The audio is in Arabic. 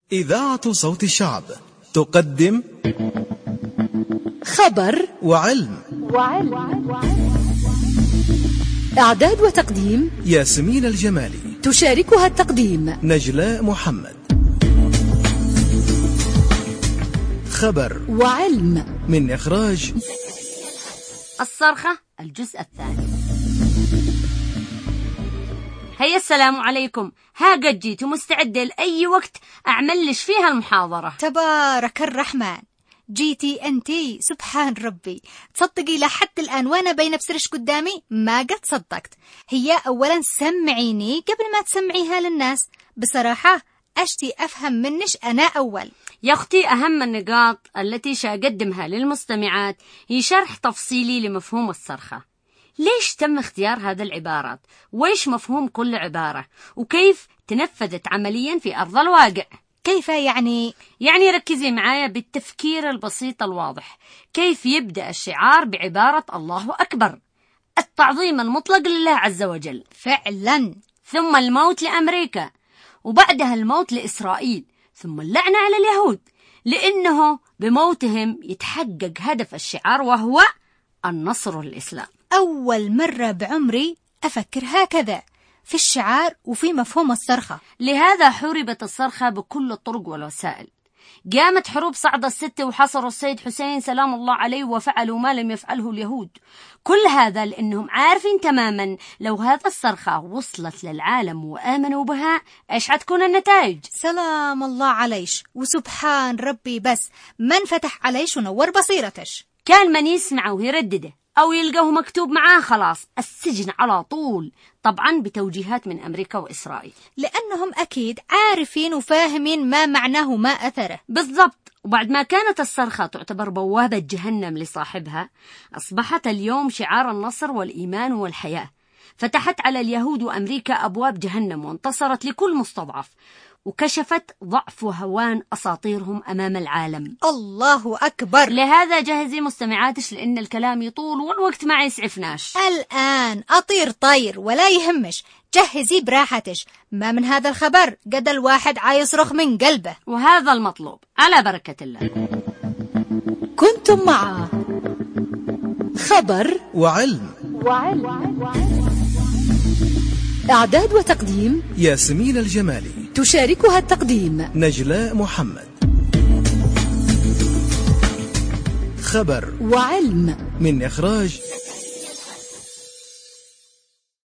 إذاعة صوت الشعب تقدم خبر وعلم. إعداد وتقديم ياسمين الجمالي، تشاركها التقديم نجلاء محمد. خبر وعلم من إخراج الصرخة الجزء الثاني. هيا السلام عليكم، ها قد جيت ومستعدة لأي وقت أعملش فيها المحاضرة. تبارك الرحمن، جيتي أنتي، سبحان ربي. تصدقي لحد الآن وأنا بين بسرش قدامي ما قد صدقت. هي أولا سمعيني قبل ما تسمعيها للناس، بصراحة أشتي أفهم منش أنا أول. يا أختي، أهم النقاط التي سأقدمها للمستمعات هي شرح تفصيلي لمفهوم الصرخة. ليش تم اختيار هذا العبارات؟ وإيش مفهوم كل عبارة؟ وكيف تنفذت عمليا في أرض الواقع؟ كيف يعني ركزي معايا بالتفكير البسيط الواضح. كيف يبدأ الشعار بعبارة الله أكبر، التعظيم المطلق لله عز وجل فعلا، ثم الموت لأمريكا، وبعدها الموت لإسرائيل، ثم اللعنة على اليهود، لأنه بموتهم يتحقق هدف الشعار وهو النصر للإسلام. أول مرة بعمري أفكر هكذا في الشعار وفي مفهوم الصرخة. لهذا حوربت الصرخة بكل الطرق والوسائل. قامت حروب صعد الستة وحصروا السيد حسين سلام الله عليه وفعلوا ما لم يفعله اليهود. كل هذا لأنهم عارفين تماما لو هذا الصرخة وصلت للعالم وآمنوا بها إيش حتكون النتائج. سلام الله عليش وسبحان ربي، بس من فتح عليش ونور بصيرتش. كان من يسمعه ويردده أو يلقاه مكتوب معاه خلاص السجن على طول، طبعا بتوجيهات من أمريكا وإسرائيل، لأنهم أكيد عارفين وفاهمين ما معناه وما أثره. بالضبط. وبعد ما كانت الصرخة تعتبر بوابة جهنم لصاحبها، أصبحت اليوم شعار النصر والإيمان والحياة. فتحت على اليهود وأمريكا أبواب جهنم وانتصرت لكل مستضعف، وكشفت ضعف وهوان أساطيرهم أمام العالم. الله أكبر. لهذا جهزي مستمعاتش لأن الكلام يطول والوقت ما يسعفناش. الآن أطير طير ولا يهمش، جهزي براحتش. ما من هذا الخبر قد الواحد عايصرخ من قلبه، وهذا المطلوب على بركة الله. كنتم مع خبر وعلم. إعداد وتقديم ياسمين الجمالي، تشاركها التقديم نجلاء محمد. خبر وعلم من إخراج